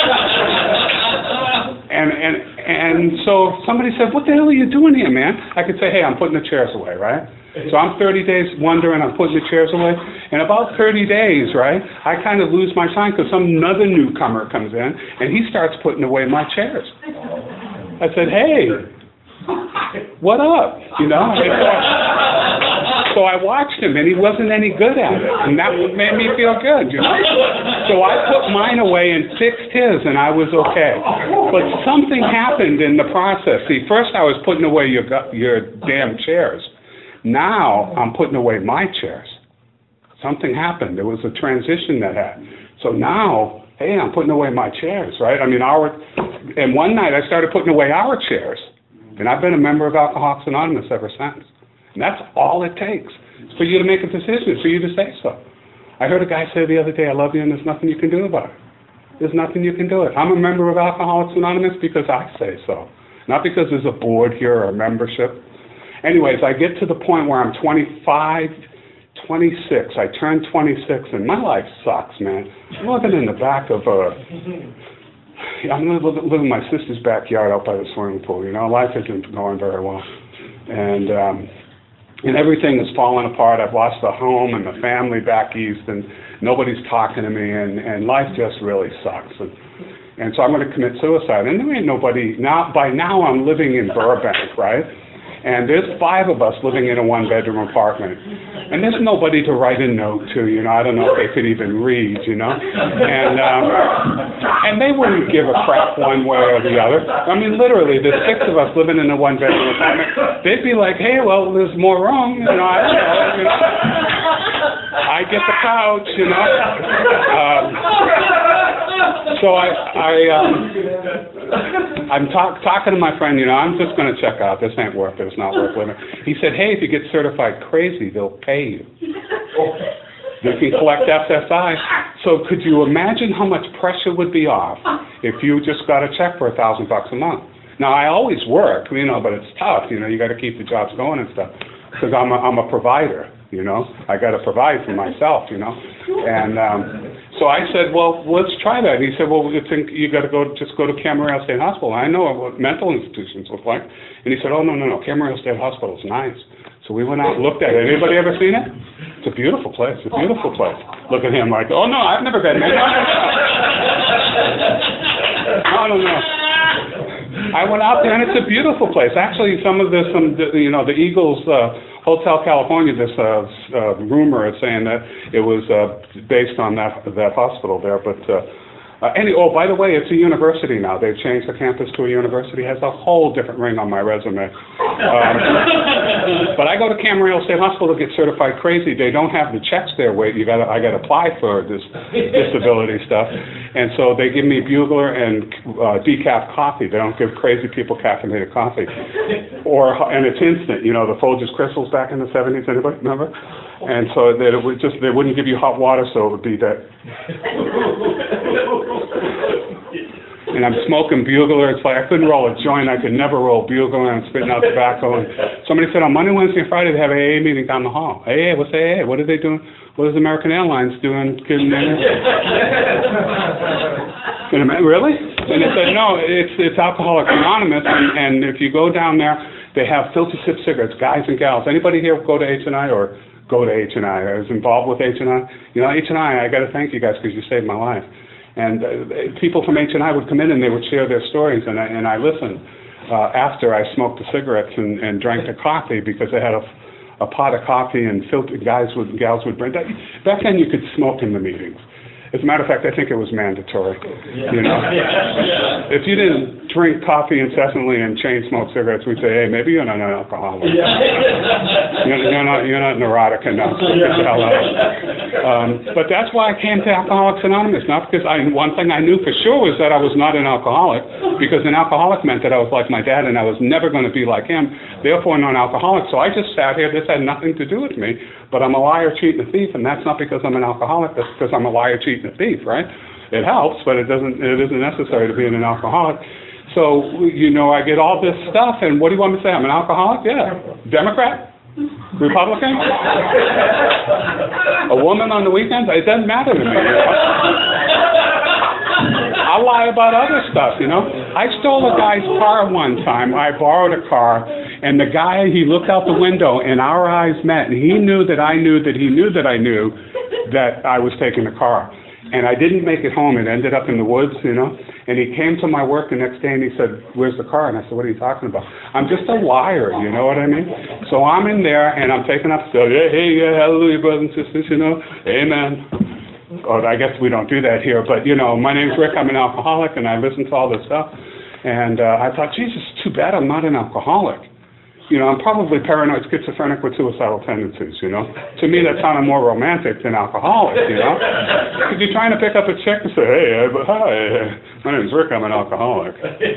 and, and, and so somebody said, what the hell are you doing here, man? I could say, hey, I'm putting the chairs away, right? So I'm thirty days wondering, I'm putting the chairs away. In about thirty days, right, I kind of lose my sign because some another newcomer comes in, and he starts putting away my chairs. I said, hey, what up? You know? So I watched him, and he wasn't any good at it, and that made me feel good, you know? So I put mine away and fixed his, and I was okay. But something happened in the process. See, first I was putting away your, your damn chairs. Now I'm putting away my chairs. Something happened. There was a transition that happened. So now, hey, I'm putting away my chairs, right? I mean, our, and one night I started putting away our chairs. And I've been a member of Alcoholics Anonymous ever since. And that's all it takes. It's for you to make a decision, for you to say so. I heard a guy say the other day, I love you, and there's nothing you can do about it. There's nothing you can do it. I'm a member of Alcoholics Anonymous because I say so. Not because there's a board here or a membership. Anyways, I get to the point where I'm twenty-five, twenty-six. I turned twenty-six, and my life sucks, man. I'm living in the back of a... I'm living in my sister's backyard out by the swimming pool. You know, life isn't going very well. And um, and everything is falling apart. I've lost the home and the family back east, and nobody's talking to me, and, and life just really sucks. And, and so I'm going to commit suicide. And there ain't nobody, now, by now I'm living in Burbank, right? And there's five of us living in a one-bedroom apartment. And there's nobody to write a note to, you know, I don't know if they could even read, you know? And, um, and they wouldn't give a crap one way or the other. I mean, literally, there's six of us living in a one-bedroom apartment. They'd be like, hey, well, there's more room, you know, I don't know, you know. I get the couch, you know. Um, so I, I, um, I'm talk, talking to my friend, you know, I'm just going to check out. This ain't worth it. It's not worth living. He said, hey, if you get certified crazy, they'll pay you. You can collect S S I. So could you imagine how much pressure would be off if you just got a check for a thousand bucks a month? Now, I always work, you know, but it's tough. You know, you got to keep the jobs going and stuff because I'm a, I'm a provider. You know, I got to provide for myself, you know. And um, so I said, well, let's try that. And he said, well, you think you got to go, just go to Camarillo State Hospital. I know what mental institutions look like. And he said, oh, no, no, no, Camarillo State Hospital is nice. So we went out and looked at it. Anybody ever seen it? It's a beautiful place. It's a beautiful place. Look at him like, oh, no, I've never been there. No, no, no. No, no, no. I went out there, and it's a beautiful place. Actually, some of the, some, you know, the Eagles, uh, Hotel California, this uh, uh, rumor is saying that it was uh, based on that that hospital there. But uh, uh, any, oh, by the way, it's a university now. They've changed the campus to a university. It has a whole different ring on my resume. Um, but I go to Camarillo State Hospital to get certified crazy. They don't have the checks there. Wait, you got I got to apply for this disability stuff. And so they give me Bugler and uh, decaf coffee. They don't give crazy people caffeinated coffee. Or, and it's instant, you know, the Folgers Crystals back in the seventies, anybody remember? And so that it would just, they wouldn't give you hot water, so it would be that. And I'm smoking Bugler. It's like I couldn't roll a joint. I could never roll Bugler, and I'm spitting out tobacco. And somebody said on Monday, Wednesday, and Friday they have A A meeting down the hall. A A, what's A A? What are they doing? What is American Airlines doing? Really? And they said, no, it's it's Alcoholics Anonymous, and, and if you go down there, they have filter tip cigarettes, guys and gals. Anybody here go to H and I or go to H and I? I was involved with H and I. You know, H and I, I got to thank you guys because you saved my life. And uh, people from H and I would come in and they would share their stories, and I, and I listened uh, after I smoked the cigarettes and, and drank the coffee because they had a, a pot of coffee and filter, guys would, gals would bring that. Back then you could smoke in the meetings. As a matter of fact, I think it was mandatory, you know. If you didn't drink coffee incessantly and chain smoke cigarettes, we'd say, hey, maybe you're not an alcoholic. You're, you're not you're not neurotic enough to get the hell out. Um, but that's why I came to Alcoholics Anonymous, not because I, one thing I knew for sure was that I was not an alcoholic, because an alcoholic meant that I was like my dad and I was never going to be like him, therefore non-alcoholic. So I just sat here, this had nothing to do with me, but I'm a liar, cheat, and a thief, and that's not because I'm an alcoholic, that's because I'm a liar, cheat, and a thief, right? It helps, but it doesn't, it isn't necessary to be an alcoholic. So, you know, I get all this stuff, and what do you want me to say? I'm an alcoholic? Yeah. Democrat? Republican? A woman on the weekends? It doesn't matter to me. You know? I'll lie about other stuff, you know. I stole a guy's car one time. I borrowed a car, and the guy, he looked out the window, and our eyes met, and he knew that I knew that he knew that I knew that I was taking the car. And I didn't make it home. It ended up in the woods, you know. And he came to my work the next day and he said, where's the car? And I said, what are you talking about? I'm just a liar, you know what I mean? So I'm in there and I'm taking up stuff. Hey, hey, yeah, hallelujah, brothers and sisters, you know. Amen. Or I guess we don't do that here. But, you know, my name's Rick. I'm an alcoholic and I listen to all this stuff. And uh, I thought, Jesus, too bad I'm not an alcoholic. You know, I'm probably paranoid schizophrenic with suicidal tendencies, you know. To me, that sounded more romantic than alcoholic, you know. Because you're trying to pick up a chick and say, hey, uh, hi, my name's Rick, I'm an alcoholic.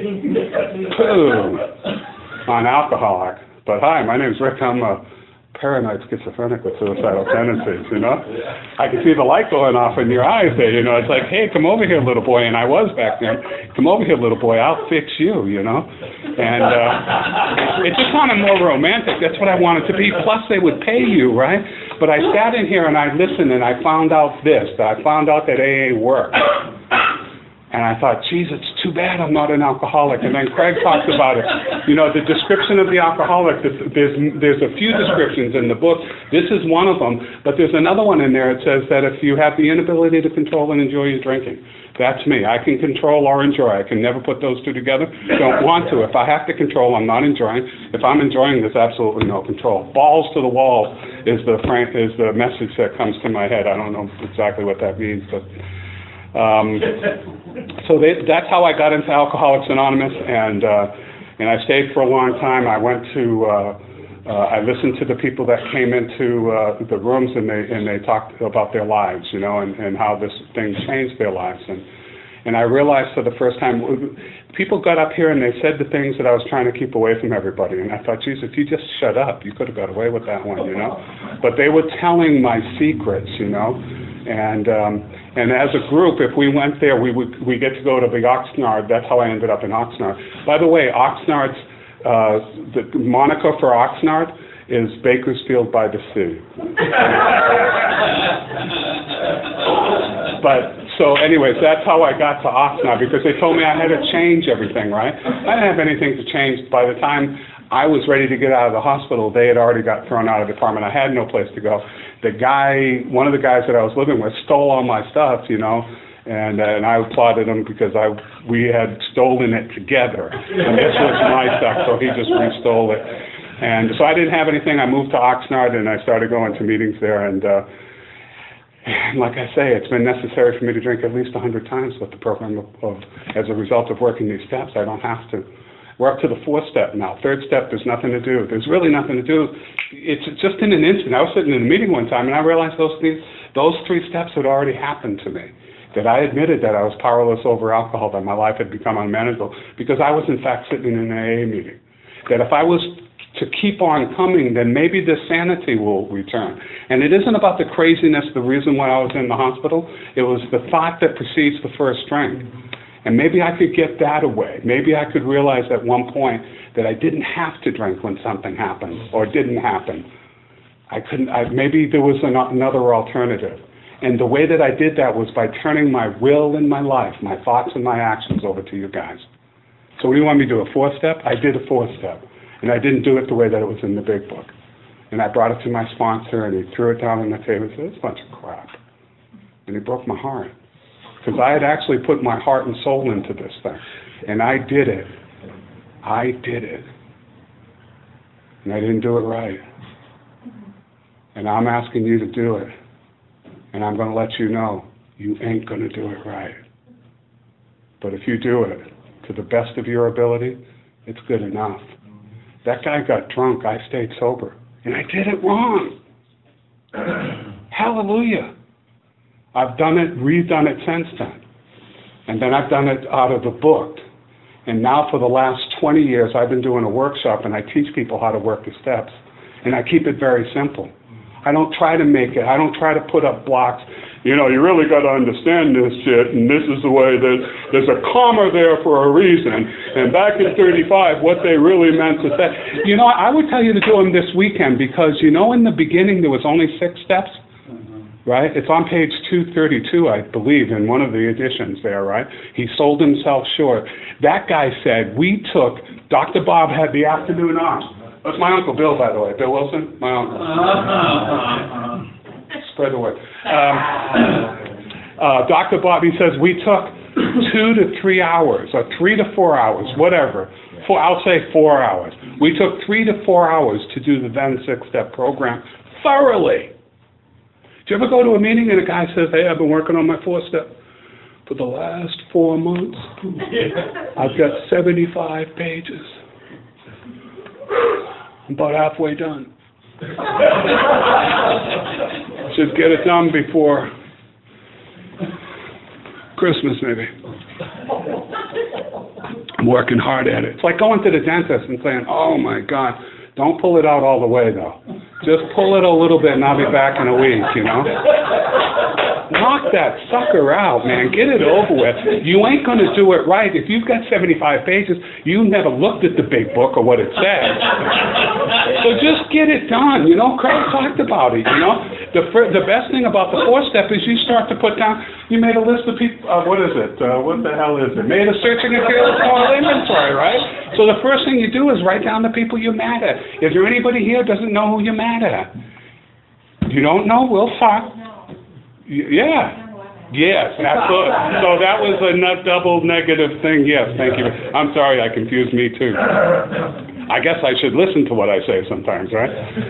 I'm an alcoholic. But hi, my name's Rick, I'm a paranoid schizophrenic with suicidal tendencies, you know. I can see the light going off in your eyes there, you know. It's like, hey, come over here, little boy. And I was back then. Come over here, little boy. I'll fix you, you know. And uh, it just sounded more romantic. That's what I wanted to be. Plus, they would pay you, right? But I sat in here and I listened and I found out this, that I found out that A A worked. And I thought, geez, it's too bad I'm not an alcoholic. And then Craig talks about it. You know, the description of the alcoholic, there's, there's a few descriptions in the book. This is one of them. But there's another one in there. It says that if you have the inability to control and enjoy your drinking, that's me. I can control or enjoy. I can never put those two together. Don't want to. If I have to control, I'm not enjoying. If I'm enjoying, there's absolutely no control. Balls to the wall is the, is the message that comes to my head. I don't know exactly what that means, but... Um, so they, that's how I got into Alcoholics Anonymous, and uh, and I stayed for a long time. I went to, uh, uh, I listened to the people that came into uh, the rooms, and they and they talked about their lives, you know, and, and how this thing changed their lives. And and I realized for the first time, people got up here and they said the things that I was trying to keep away from everybody. And I thought, geez, if you just shut up, you could have got away with that one, you know. But they were telling my secrets, you know, and. Um, And as a group, if we went there, we would we get to go to the Oxnard. That's how I ended up in Oxnard. By the way, Oxnard's uh, the moniker for Oxnard is Bakersfield by the Sea. But so, anyways, that's how I got to Oxnard, because they told me I had to change everything. Right? I didn't have anything to change. By the time I was ready to get out of the hospital, they had already got thrown out of the department. I had no place to go. The guy, one of the guys that I was living with, stole all my stuff, you know, and uh, and I applauded him because I we had stolen it together, and this was my stuff, so he just re-stole it. And so I didn't have anything. I moved to Oxnard, and I started going to meetings there, and uh, and like I say, it's been necessary for me to drink at least a hundred times with the program of, of as a result of working these steps. I don't have to. We're up to the fourth step now. Third step, there's nothing to do. There's really nothing to do. It's just in an instant. I was sitting in a meeting one time, and I realized those things, those three steps had already happened to me. That I admitted that I was powerless over alcohol, that my life had become unmanageable, because I was in fact sitting in an A A meeting. That if I was to keep on coming, then maybe the sanity will return. And it isn't about the craziness, the reason why I was in the hospital. It was the thought that precedes the first drink. And maybe I could get that away. Maybe I could realize at one point that I didn't have to drink when something happened or didn't happen. I couldn't, I, maybe there was an, another alternative. And the way that I did that was by turning my will and my life, my thoughts and my actions over to you guys. So what do you want me to do, a fourth step? I did a fourth step. And I didn't do it the way that it was in the big book. And I brought it to my sponsor, and he threw it down on the table and said, it's a bunch of crap. And he broke my heart. Because I had actually put my heart and soul into this thing. And I did it. I did it. And I didn't do it right. And I'm asking you to do it. And I'm going to let you know, you ain't going to do it right. But if you do it to the best of your ability, it's good enough. That guy got drunk. I stayed sober. And I did it wrong. Hallelujah. I've done it, redone it since then. And then I've done it out of the book. And now for the last twenty years, I've been doing a workshop, and I teach people how to work the steps. And I keep it very simple. I don't try to make it, I don't try to put up blocks. You know, you really got to understand this shit, and this is the way that there's a comma there for a reason. And back in thirty-five, what they really meant to say. You know, I would tell you to do them this weekend, because, you know, in the beginning, there was only six steps. Right? It's on page two thirty-two, I believe, in one of the editions there, right? He sold himself short. That guy said, we took, Doctor Bob had the afternoon off. That's my Uncle Bill, by the way. Bill Wilson, my uncle. Spread the word. Um, uh, Doctor Bob, he says, we took two to three hours, or three to four hours, whatever. Four, I'll say four hours. We took three to four hours to do the then six-step program thoroughly. Do you ever go to a meeting and a guy says, hey, I've been working on my four-step for the last four months. I've got seventy-five pages. I'm about halfway done. Should get it done before Christmas, maybe. I'm working hard at it. It's like going to the dentist and saying, oh, my God, don't pull it out all the way, though. Just pull it a little bit and I'll be back in a week, you know? Knock that sucker out, man. Get it over with. You ain't going to do it right. If you've got seventy-five pages, you never looked at the big book or what it says. So just get it done, you know? Craig talked about it, you know? The fir- the best thing about the fourth step is you start to put down, you made a list of people, uh, what is it? Uh, what the hell is it? Made a searching and fearless moral inventory, right? So the first thing you do is write down the people you're mad at. Is there anybody here who doesn't know who you're mad at? You don't know? We'll talk. Y- Yeah. Yes, absolutely. So that was a nut double negative thing. Yes, thank you. I'm sorry, I confused me too. I guess I should listen to what I say sometimes, right?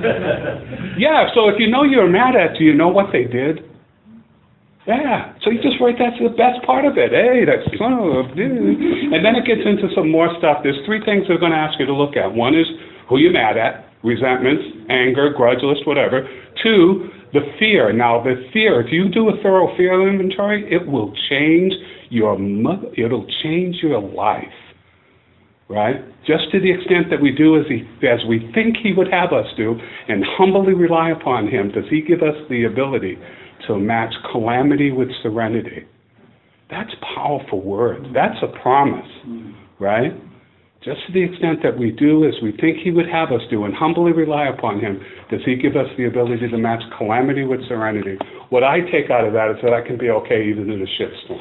Yeah, so if you know you're mad at, do you know what they did? Yeah, so you just write that's the best part of it. Hey, that's son of a dude. And then it gets into some more stuff. There's three things they're going to ask you to look at. One is who you're mad at, resentments, anger, grudge list, whatever. Two, the fear. Now, the fear, if you do a thorough fear inventory, it will change your mother, it'll change your life, right? Just to the extent that we do as, he, as we think he would have us do and humbly rely upon him, does he give us the ability to match calamity with serenity? That's powerful words. That's a promise, right? Just to the extent that we do as we think he would have us do and humbly rely upon him, does he give us the ability to match calamity with serenity? What I take out of that is that I can be okay even in a shitstorm.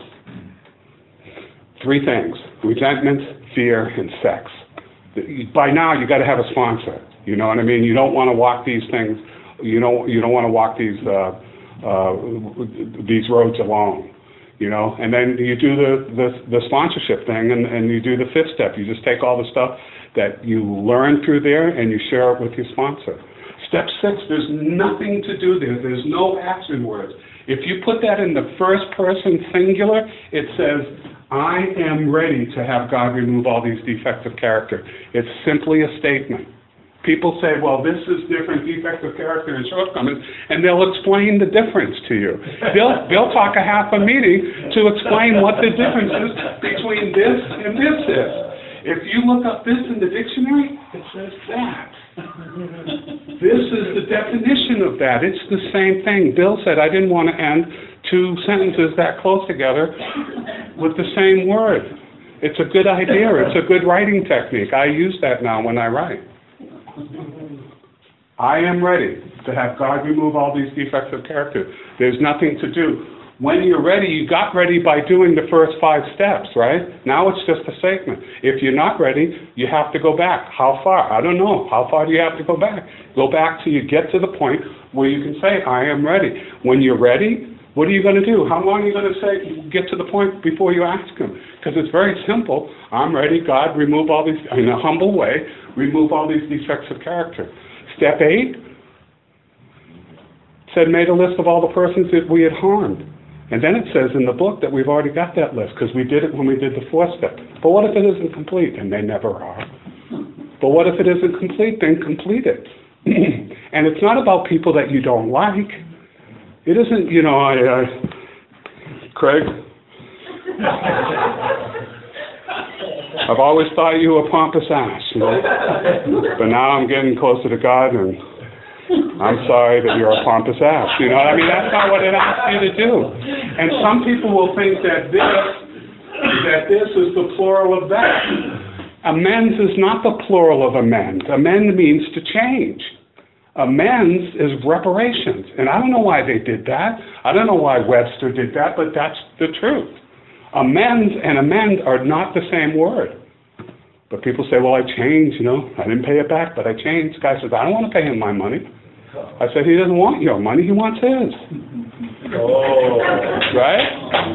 Three things: resentment, fear, and sex. By now, you got to have a sponsor. You know what I mean? You don't want to walk these things. You don't. You don't want to walk these uh, uh, these roads alone. You know, and then you do the, the, the sponsorship thing, and, and you do the fifth step. You just take all the stuff that you learn through there, and you share it with your sponsor. Step six, there's nothing to do there. There's no action words. If you put that in the first person singular, it says, I am ready to have God remove all these defects of character. It's simply a statement. People say, well, this is different, defects of character and shortcomings, and they'll explain the difference to you. They'll, they'll talk a half a meeting to explain what the difference is between this and this is. If you look up this in the dictionary, it says that. This is the definition of that. It's the same thing. Bill said I didn't want to end two sentences that close together with the same word. It's a good idea. It's a good writing technique. I use that now when I write. I am ready to have God remove all these defects of character. There's nothing to do. When you're ready, you got ready by doing the first five steps, right? Now it's just a statement. If you're not ready, you have to go back. How far? I don't know. How far do you have to go back? Go back till you get to the point where you can say, I am ready. When you're ready, what are you going to do? How long are you going to say, get to the point before you ask him? Because it's very simple. I'm ready, God, remove all these, in a humble way, remove all these defects of character. Step eight said, made a list of all the persons that we had harmed. And then it says in the book that we've already got that list because we did it when we did the fourth step. But what if it isn't complete? And they never are. But what if it isn't complete? Then complete it. And it's not about people that you don't like. It isn't, you know, I, uh, Craig, I've always thought you were a pompous ass, you know, but now I'm getting closer to God, and I'm sorry that you're a pompous ass, you know. I mean, that's not what it asks you to do. And some people will think that this, that this is the plural of that. Amends is not the plural of amend. Amend means to change. Amends is reparations. And I don't know why they did that. I don't know why Webster did that, but that's the truth. Amends and amend are not the same word. But people say, well, I changed, you know. I didn't pay it back, but I changed. The guy says, I don't want to pay him my money. I said, he doesn't want your money. He wants his. Oh. Right?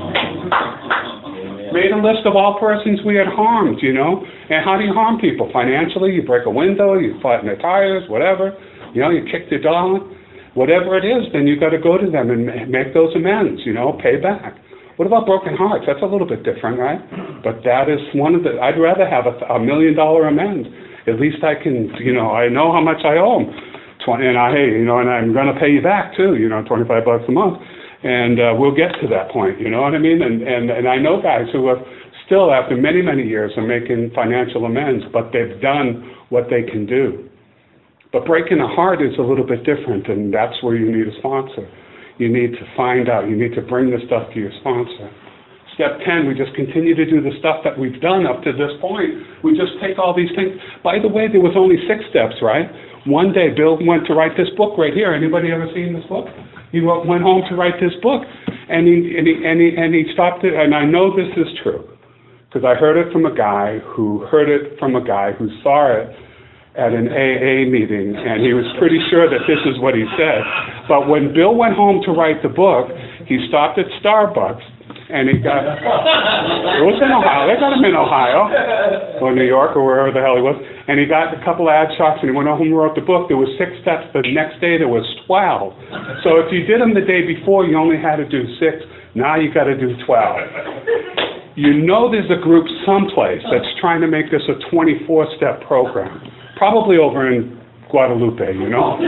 Made a list of all persons we had harmed, you know. And how do you harm people? Financially, you break a window, you flatten their tires, whatever. You know, you kick their dog. Whatever it is, then you've got to go to them and make those amends, you know, pay back. What about broken hearts? That's a little bit different, right? But that is one of the, I'd rather have a, a million dollar amend. At least I can, you know, I know how much I owe them. twenty, and I, hey, you know, and I'm going to pay you back too, you know, twenty-five bucks a month. And uh, we'll get to that point, you know what I mean? And, and, and I know guys who have still, after many, many years, are making financial amends, but they've done what they can do. But breaking a heart is a little bit different, and that's where you need a sponsor. You need to find out. You need to bring the stuff to your sponsor. Step ten, we just continue to do the stuff that we've done up to this point. We just take all these things. By the way, there was only six steps, right? One day, Bill went to write this book right here. Anybody ever seen this book? He wa- went home to write this book, and he, and he, and he, and he stopped it, and I know this is true, because I heard it from a guy who heard it from a guy who saw it at an A A meeting, and he was pretty sure that this is what he said. But when Bill went home to write the book, he stopped at Starbucks, and he got, it was in Ohio, they got him in Ohio, or New York, or wherever the hell he was, and he got a couple of ad shots, and he went home and wrote the book. There was six steps, the next day there was twelve. So if you did them the day before, you only had to do six, now you got to do twelve. You know there's a group someplace that's trying to make this a twenty-four step program, probably over in Guadalupe, you know?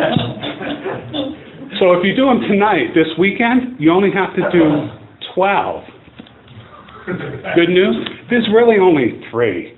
So if you do them tonight, this weekend, you only have to do twelve. Good news? There's really only three.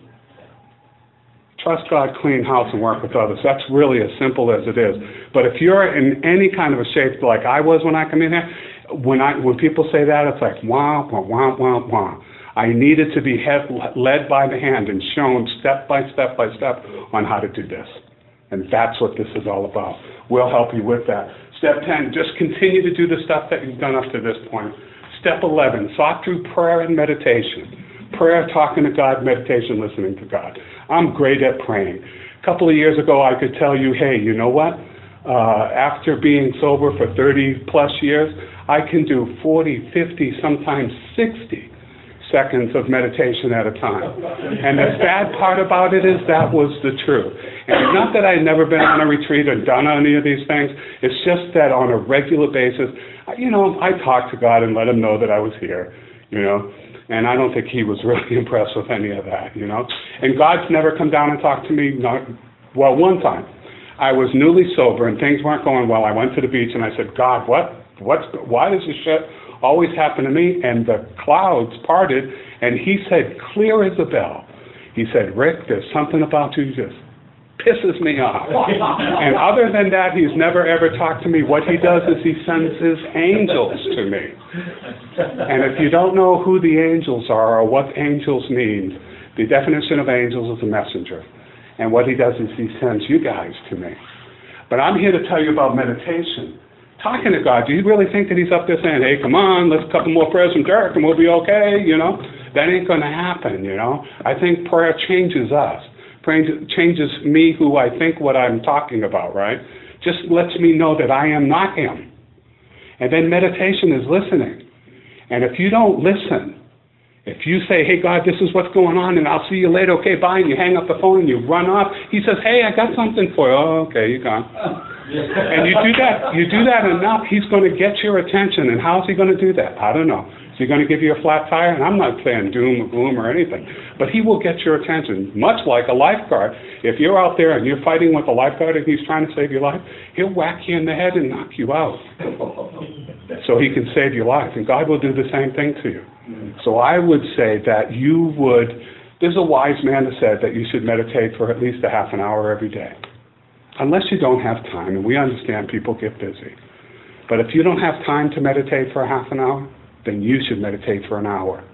Trust God, clean house, and work with others. That's really as simple as it is. But if you're in any kind of a shape like I was when I come in here, when I when people say that, it's like, wah, wah, wah, wah, wah. I needed to be head, led by the hand and shown step by step by step on how to do this. And that's what this is all about. We'll help you with that. Step ten, just continue to do the stuff that you've done up to this point. Step eleven, sought through prayer and meditation. Prayer, talking to God, meditation, listening to God. I'm great at praying. A couple of years ago, I could tell you, hey, you know what? Uh, after being sober for thirty plus years, I can do forty, fifty, sometimes sixty seconds of meditation at a time. And the sad part about it is that was the truth. And it's not that I'd never been on a retreat or done any of these things. It's just that on a regular basis, you know, I talked to God and let him know that I was here, you know. And I don't think he was really impressed with any of that, you know. And God's never come down and talked to me, not, well, one time. I was newly sober and things weren't going well. I went to the beach and I said, God, what, what's, why does this shit always happen to me? And the clouds parted, and he said, clear as a bell. He said, Rick, there's something about you just pisses me off. And other than that, he's never ever talked to me. What he does is he sends his angels to me. And if you don't know who the angels are or what angels mean, the definition of angels is a messenger. And what he does is he sends you guys to me. But I'm here to tell you about meditation. Talking to God, do you really think that he's up there saying, hey, come on, let's a couple more prayers from Dirk and we'll be okay, you know? That ain't going to happen, you know? I think prayer changes us. Prayer changes me, who I think what I'm talking about, right? Just lets me know that I am not him. And then meditation is listening. And if you don't listen, if you say, hey, God, this is what's going on, and I'll see you later, okay, bye, and you hang up the phone and you run off, he says, hey, I got something for you. Oh, okay, you're gone. And you do that, you do that enough, he's going to get your attention. And how's he going to do that? I don't know. Is he going to give you a flat tire? And I'm not saying doom or gloom or anything, but he will get your attention, much like a lifeguard. If you're out there and you're fighting with a lifeguard and he's trying to save your life, he'll whack you in the head and knock you out so he can save your life. And God will do the same thing to you. So I would say that you would, there's a wise man that said that you should meditate for at least a half an hour every day. Unless you don't have time, and we understand people get busy. But if you don't have time to meditate for a half an hour, then you should meditate for an hour.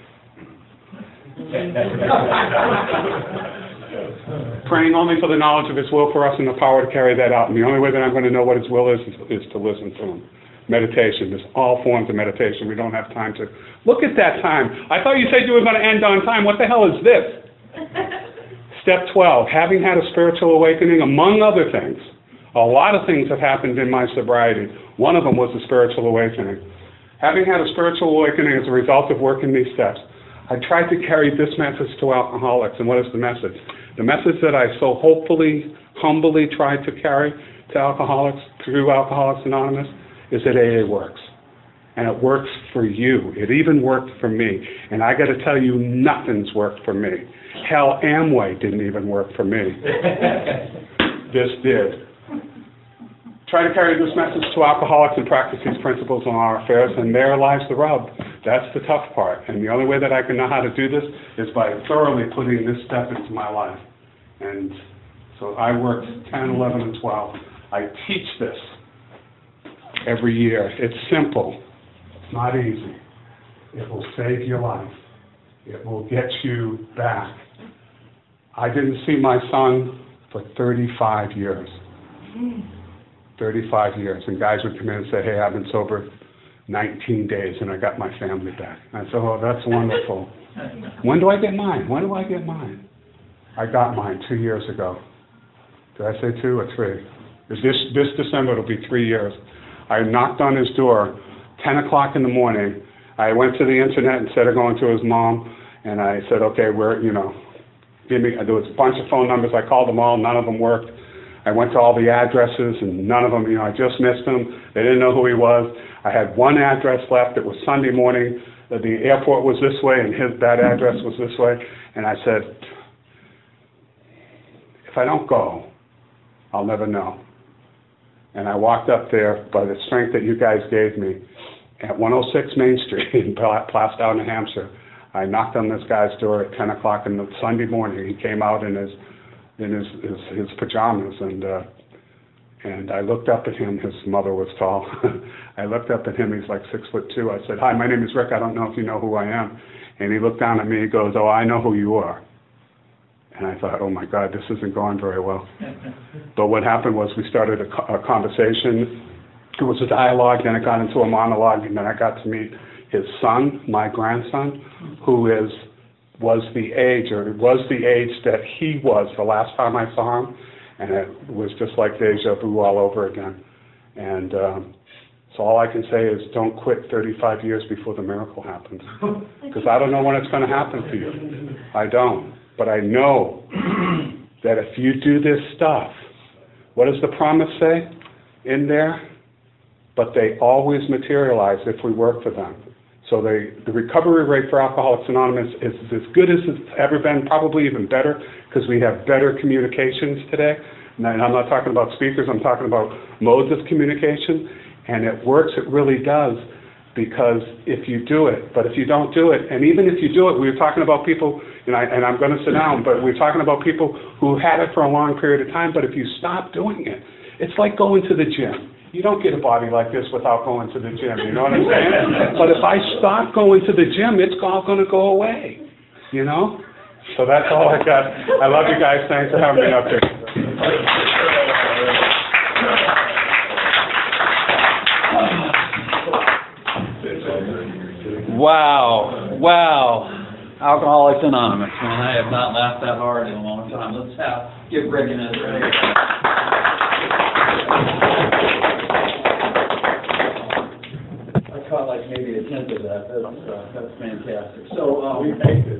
Praying only for the knowledge of his will for us and the power to carry that out. And the only way that I'm going to know what his will is is, is to listen to him. Meditation. There's all forms of meditation. We don't have time to look at that time. I thought you said you were going to end on time. What the hell is this? Step twelve, having had a spiritual awakening, among other things. A lot of things have happened in my sobriety. One of them was a spiritual awakening. Having had a spiritual awakening as a result of working these steps, I tried to carry this message to alcoholics. And what is the message? The message that I so hopefully, humbly tried to carry to alcoholics through Alcoholics Anonymous is that A A works. And it works for you. It even worked for me. And I got to tell you, nothing's worked for me. Hell, Amway didn't even work for me. This did. Try to carry this message to alcoholics and practice these principles in our affairs, and there lies the rub. That's the tough part. And the only way that I can know how to do this is by thoroughly putting this step into my life. And so I worked ten, eleven, and twelve. I teach this every year. It's simple. It's not easy. It will save your life. It will get you back. I didn't see my son for thirty-five years. thirty-five years, and guys would come in and say, hey, I've been sober nineteen days and I got my family back. And I said, oh, that's wonderful. When do I get mine? When do I get mine? I got mine two years ago. Did I say two or three? This, this December it'll be three years. I knocked on his door, ten o'clock in the morning. I went to the internet instead of going to his mom, and I said, okay, we're, you know, give me, there was a bunch of phone numbers. I called them all, none of them worked. I went to all the addresses, and none of them, you know, I just missed him. They didn't know who he was. I had one address left. It was Sunday morning. The airport was this way, and his, that address was this way. And I said, if I don't go, I'll never know. And I walked up there by the strength that you guys gave me at one oh six Main Street in Plastow, New Hampshire. I knocked on this guy's door at ten o'clock on the Sunday morning. He came out in his in his his, his pajamas, and uh, and I looked up at him. His mother was tall. I looked up at him. He's like six foot two. I said, "Hi, my name is Rick. I don't know if you know who I am." And he looked down at me. He goes, "Oh, I know who you are." And I thought, "Oh my God, this isn't going very well." But what happened was we started a, a conversation. It was a dialogue, then it got into a monologue, and then I got to meet his son, my grandson, who is was the age, or was the age that he was the last time I saw him, and it was just like deja vu all over again. And um, so all I can say is don't quit thirty-five years before the miracle happens, because I don't know when it's going to happen for you. I don't, but I know that if you do this stuff, what does the promise say in there? But they always materialize if we work for them. So they, the recovery rate for Alcoholics Anonymous is as good as it's ever been, probably even better, because we have better communications today. And I'm not talking about speakers, I'm talking about modes of communication. And it works, it really does, because if you do it, but if you don't do it, and even if you do it, we were talking about people, and, I, and I'm going to sit down, but we're talking about people who had it for a long period of time, but if you stop doing it, it's like going to the gym. You don't get a body like this without going to the gym, you know what I'm saying? But if I stop going to the gym, it's all going to go away, you know? So that's all I got. I love you guys. Thanks for having me up here. Wow, wow. Alcoholics Anonymous, man. I have not laughed that hard in a long time. Let's have, give Rick an I caught like maybe a tenth of that. That's, uh, that's fantastic. So, um,